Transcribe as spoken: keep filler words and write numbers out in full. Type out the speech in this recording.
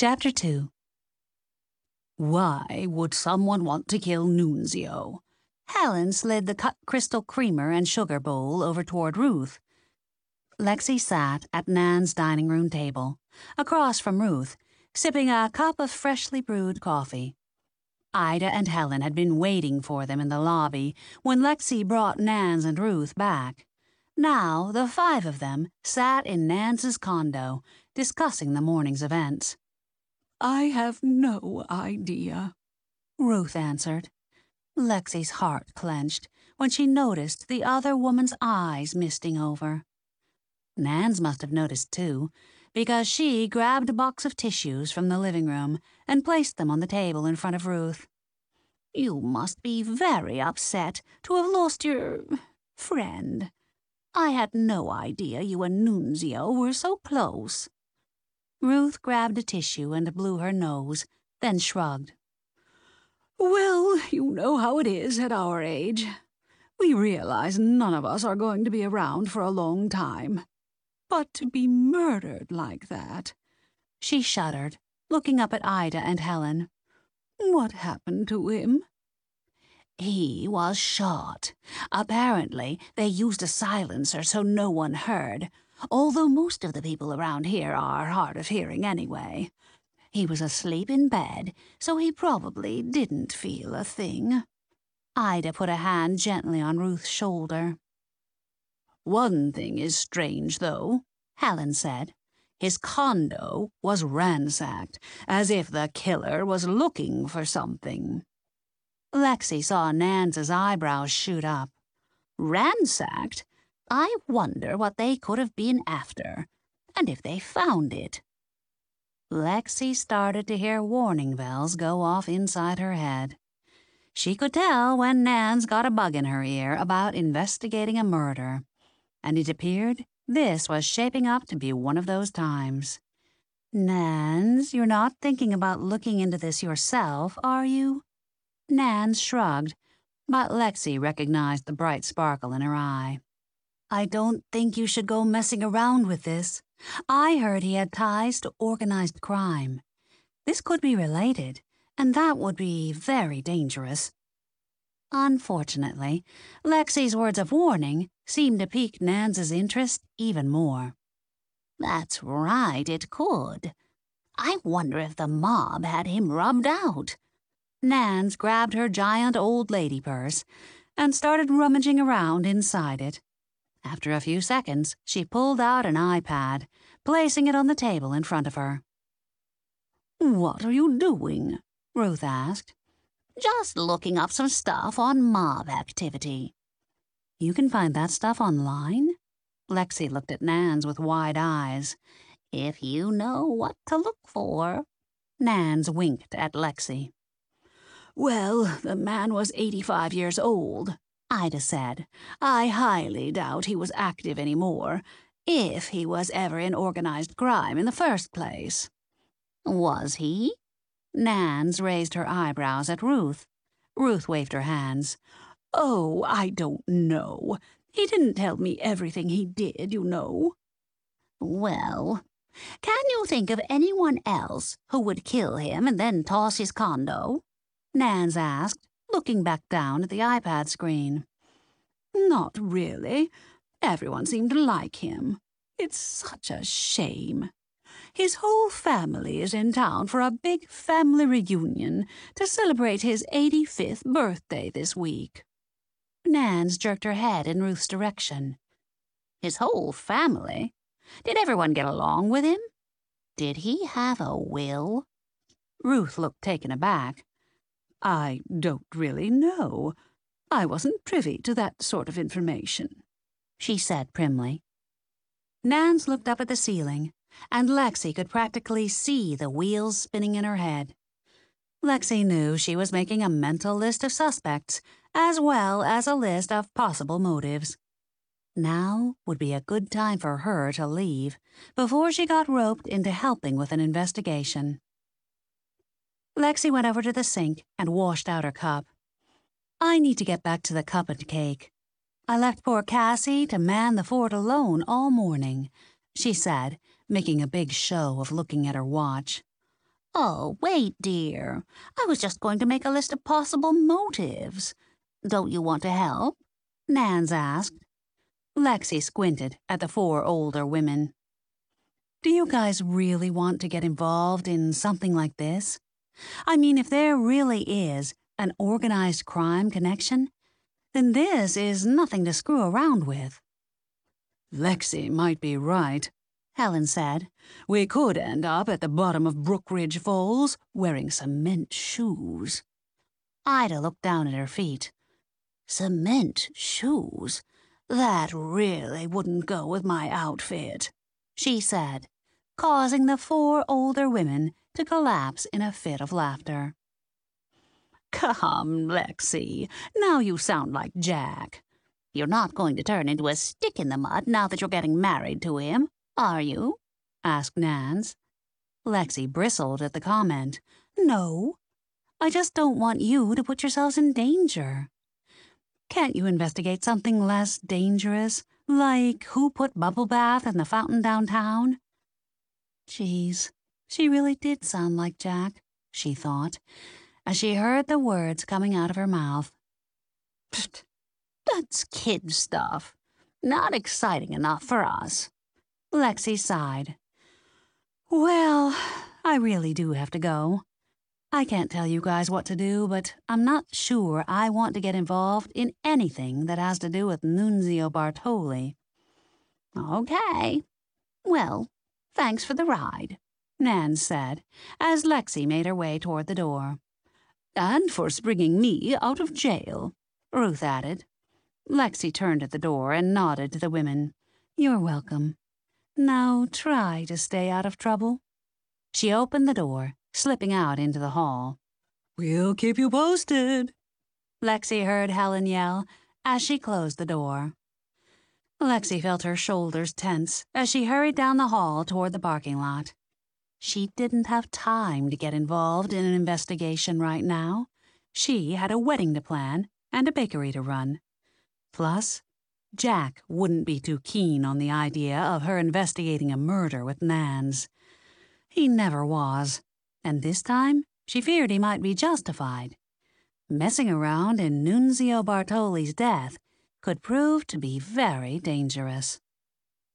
Chapter two. Why would someone want to kill Nunzio? Helen slid the cut crystal creamer and sugar bowl over toward Ruth. Lexi sat at Nan's dining room table, across from Ruth, sipping a cup of freshly brewed coffee. Ida and Helen had been waiting for them in the lobby when Lexi brought Nans and Ruth back. Now the five of them sat in Nan's condo, discussing the morning's events. "I have no idea," Ruth answered. Lexi's heart clenched when she noticed the other woman's eyes misting over. Nan's must have noticed too, because she grabbed a box of tissues from the living room and placed them on the table in front of Ruth. "You must be very upset to have lost your friend. I had no idea you and Nunzio were so close." Ruth grabbed a tissue and blew her nose, then shrugged. "Well, you know how it is at our age. We realize none of us are going to be around for a long time. But to be murdered like that..." She shuddered, looking up at Ida and Helen. "What happened to him?" "He was shot. Apparently, they used a silencer so no one heard, although most of the people around here are hard of hearing anyway. He was asleep in bed, so he probably didn't feel a thing." Ida put a hand gently on Ruth's shoulder. "One thing is strange, though," Helen said. "His condo was ransacked, as if the killer was looking for something." Lexi saw Nan's eyebrows shoot up. "Ransacked? I wonder what they could have been after, and if they found it." Lexi started to hear warning bells go off inside her head. She could tell when Nan's got a bug in her ear about investigating a murder, and it appeared this was shaping up to be one of those times. "Nans, you're not thinking about looking into this yourself, are you?" Nans shrugged, but Lexi recognized the bright sparkle in her eye. "I don't think you should go messing around with this. I heard he had ties to organized crime. This could be related, and that would be very dangerous." Unfortunately, Lexi's words of warning seemed to pique Nan's interest even more. "That's right, it could. I wonder if the mob had him rubbed out." Nans grabbed her giant old lady purse and started rummaging around inside it. After a few seconds, she pulled out an iPad, placing it on the table in front of her. "What are you doing?" Ruth asked. "Just looking up some stuff on mob activity." "You can find that stuff online?" Lexi looked at Nans with wide eyes. "If you know what to look for." Nans winked at Lexi. "Well, the man was eighty-five years old," Ida said. "I highly doubt he was active anymore, if he was ever in organized crime in the first place." "Was he?" Nans raised her eyebrows at Ruth. Ruth waved her hands. "Oh, I don't know. He didn't tell me everything he did, you know." "Well, can you think of anyone else who would kill him and then toss his condo?" Nans asked, looking back down at the iPad screen. "Not really. Everyone seemed to like him. It's such a shame. His whole family is in town for a big family reunion to celebrate his eighty-fifth birthday this week." Nans jerked her head in Ruth's direction. "His whole family? Did everyone get along with him? Did he have a will?" Ruth looked taken aback. "I don't really know. I wasn't privy to that sort of information," she said primly. Nans looked up at the ceiling, and Lexi could practically see the wheels spinning in her head. Lexi knew she was making a mental list of suspects, as well as a list of possible motives. Now would be a good time for her to leave, before she got roped into helping with an investigation. Lexi went over to the sink and washed out her cup. "I need to get back to the cup and cake. I left poor Cassie to man the fort alone all morning," she said, making a big show of looking at her watch. Oh, wait, dear. I was just going to make a list of possible motives. Don't you want to help? Nans asked. Lexi squinted at the four older women. Do you guys really want to get involved in something like this? I mean, if there really is an organized crime connection, then this is nothing to screw around with. Lexi might be right, Helen said. We could end up at the bottom of Brookridge Falls wearing cement shoes. Ida looked down at her feet. Cement shoes? That really wouldn't go with my outfit, she said, causing the four older women to collapse in a fit of laughter. Come, Lexi, now you sound like Jack. You're not going to turn into a stick in the mud now that you're getting married to him, are you? Asked Nans. Lexi bristled at the comment. No, I just don't want you to put yourselves in danger. Can't you investigate something less dangerous, like who put bubble bath in the fountain downtown? Geez, she really did sound like Jack, she thought, as she heard the words coming out of her mouth. Psst, that's kid stuff. Not exciting enough for us. Lexi sighed. Well, I really do have to go. I can't tell you guys what to do, but I'm not sure I want to get involved in anything that has to do with Nunzio Bartoli. Okay. Well, thanks for the ride, Nan said, as Lexi made her way toward the door. And for bringing me out of jail, Ruth added. Lexi turned at the door and nodded to the women. You're welcome. Now try to stay out of trouble. She opened the door, slipping out into the hall. We'll keep you posted, Lexi heard Helen yell as she closed the door. Lexi felt her shoulders tense as she hurried down the hall toward the parking lot. She didn't have time to get involved in an investigation right now. She had a wedding to plan and a bakery to run. Plus, Jack wouldn't be too keen on the idea of her investigating a murder with Nans. He never was, and this time she feared he might be justified. Messing around in Nunzio Bartoli's death could prove to be very dangerous.